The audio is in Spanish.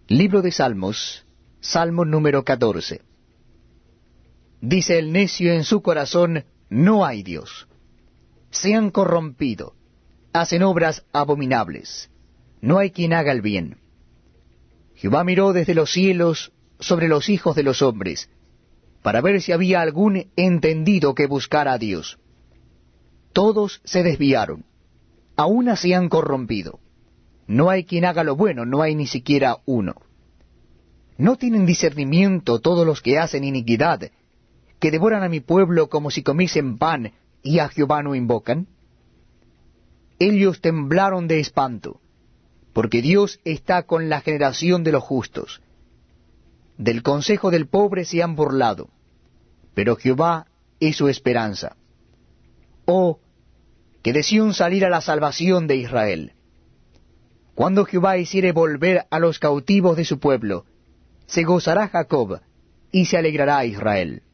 Libro de Salmos, Salmo número 14. Dice el necio en su corazón, no hay Dios. Se han corrompido, hacen obras abominables. No hay quien haga el bien. Jehová miró desde los cielos sobre los hijos de los hombres, para ver si había algún entendido que buscara a Dios. Todos se desviaron, a una se han corrompido. No hay quien haga lo bueno, no hay ni siquiera uno. ¿No tienen discernimiento todos los que hacen iniquidad, que devoran a mi pueblo como si comiesen pan, y a Jehová no invocan? Ellos temblaron de espanto, porque Dios está con la generación de los justos. Del consejo del pobre se han burlado, pero Jehová es su esperanza. Oh, que de Sión saliera la salvación de Israel. Cuando Jehová hiciere volver a los cautivos de su pueblo, se gozará Jacob, y se alegrará Israel.